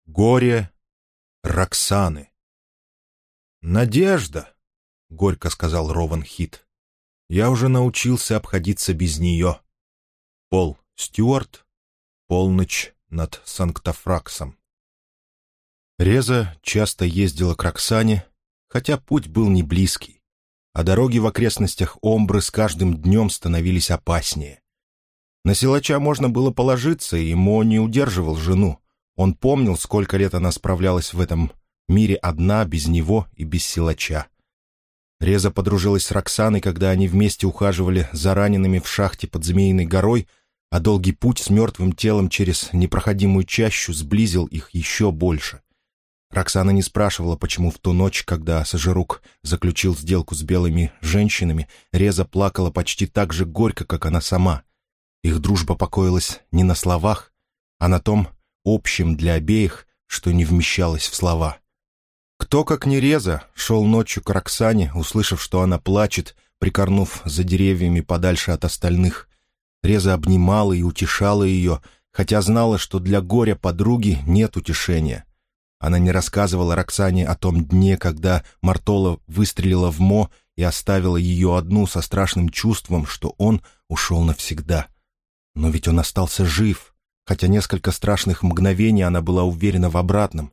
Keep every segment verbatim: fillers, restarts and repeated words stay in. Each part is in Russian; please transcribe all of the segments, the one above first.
Горе Роксаны. «Надежда», — горько сказал Рован Хит, — «я уже научился обходиться без нее». Пол Стюарт. Полночь над Санктофраксом. Реза часто ездила к Роксане, хотя путь был не близкий, а дороги в окрестностях Омбры с каждым днем становились опаснее. На силача можно было положиться, и Мо не удерживал жену. Он помнил, сколько лет она справлялась в этом мире одна, без него и без силача. Реза подружилась с Роксаной, когда они вместе ухаживали за ранеными в шахте под Змеиной горой, а долгий путь с мертвым телом через непроходимую чащу сблизил их еще больше. Роксана не спрашивала, почему в ту ночь, когда Сожирук заключил сделку с белыми женщинами, Реза плакала почти так же горько, как она сама. Их дружба покоилась не на словах, а на том общем для обеих, что не вмещалось в слова. Кто, как не Реза, шел ночью к Роксане, услышав, что она плачет, прикорнув за деревьями подальше от остальных. Реза обнимала и утешала ее, хотя знала, что для горя подруги нет утешения. Она не рассказывала Роксане о том дне, когда Мартола выстрелила в Мо и оставила ее одну со страшным чувством, что он ушел навсегда. Но ведь он остался жив, хотя несколько страшных мгновений она была уверена в обратном.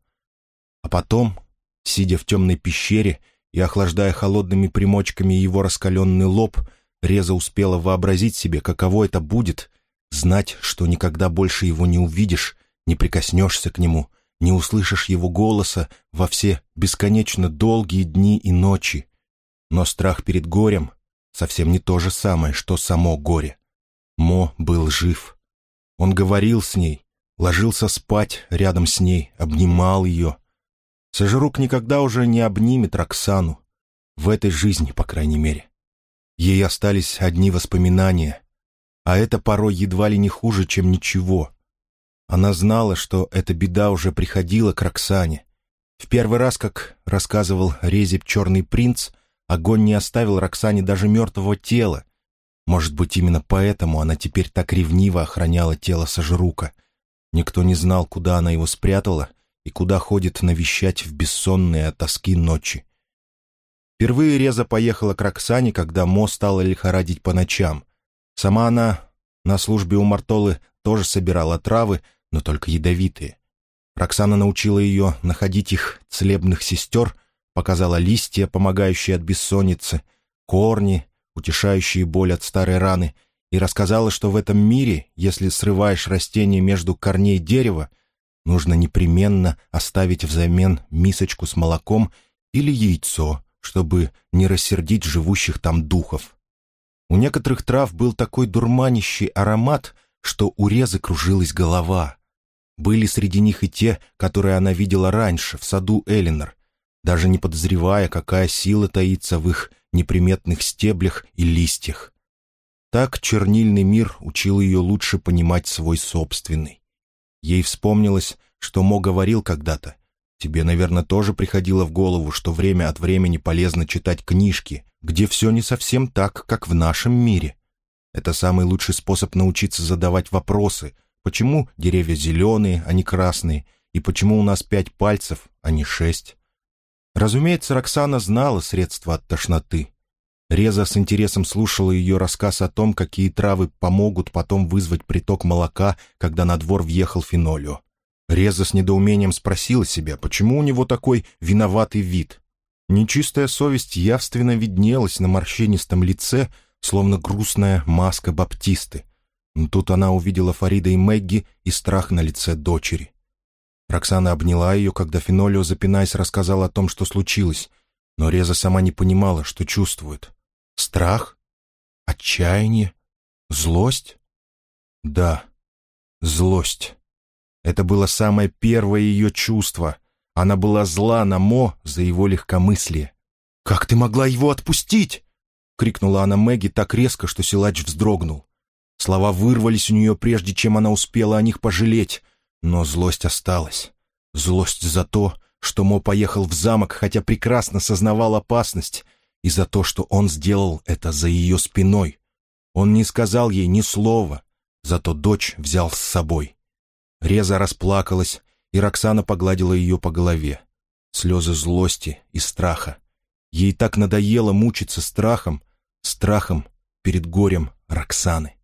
А потом, сидя в темной пещере и охлаждая холодными примочками его раскаленный лоб, Реза успела вообразить себе, каково это будет — знать, что никогда больше его не увидишь, не прикоснешься к нему, не услышишь его голоса во все бесконечно долгие дни и ночи. Но страх перед горем совсем не то же самое, что само горе. Мо был жив. Он говорил с ней, ложился спать рядом с ней, обнимал ее. Сожирук никогда уже не обнимет Роксану. В этой жизни, по крайней мере. Ей остались одни воспоминания, а это порой едва ли не хуже, чем ничего. Она знала, что эта беда уже приходила к Роксане. В первый раз, как рассказывал Резе «Черный принц», огонь не оставил Роксане даже мертвого тела. Может быть, именно поэтому она теперь так ревниво охраняла тело Сожирука. Никто не знал, куда она его спрятала и куда ходит навещать в бессонные от тоски ночи. Впервые Реза поехала к Роксане, когда Мо стала лихорадить по ночам. Сама она на службе у Мартолы тоже собирала травы, но только ядовитые. Роксана научила ее находить их целебных сестер, показала листья, помогающие от бессонницы, корни, утешающие боль от старой раны, и рассказала, что в этом мире, если срываешь растение между корней дерева, нужно непременно оставить взамен мисочку с молоком или яйцо, чтобы не рассердить живущих там духов. У некоторых трав был такой дурманящий аромат, что у Резы кружилась голова. Были среди них и те, которые она видела раньше, в саду Элинор, даже не подозревая, какая сила таится в их неприметных стеблях и листьях. Так чернильный мир учил ее лучше понимать свой собственный. Ей вспомнилось, что Мо говорил когда-то: «Тебе, наверное, тоже приходило в голову, что время от времени полезно читать книжки, где все не совсем так, как в нашем мире. Это самый лучший способ научиться задавать вопросы, почему деревья зеленые, а не красные, и почему у нас пять пальцев, а не шесть». Разумеется, Роксана знала средства от тошноты. Реза с интересом слушала ее рассказ о том, какие травы помогут потом вызвать приток молока, когда на двор въехал Фенолио. Реза с недоумением спросила себя, почему у него такой виноватый вид. Нечистая совесть явственно виднелась на морщинистом лице, словно грустная маска баптисты. Но тут она увидела Фарида и Мэгги и страх на лице дочери. Роксана обняла ее, когда Фенолио, запинаясь, рассказал о том, что случилось, но Реза сама не понимала, что чувствует. Страх? Отчаяние? Злость? Да, злость. Это было самое первое ее чувство. Она была зла на Мо за его легкомыслие. «Как ты могла его отпустить?» — крикнула она Мэгги так резко, что силач вздрогнул. Слова вырвались у нее, прежде чем она успела о них пожалеть, но злость осталась. Злость за то, что Мо поехал в замок, хотя прекрасно сознавал опасность, и за то, что он сделал это за ее спиной. Он не сказал ей ни слова, зато дочь взял с собой. Реза расплакалась, и и Роксана погладила ее по голове. Слезы злости и страха. Ей так надоело мучиться страхом, страхом перед горем Роксаны.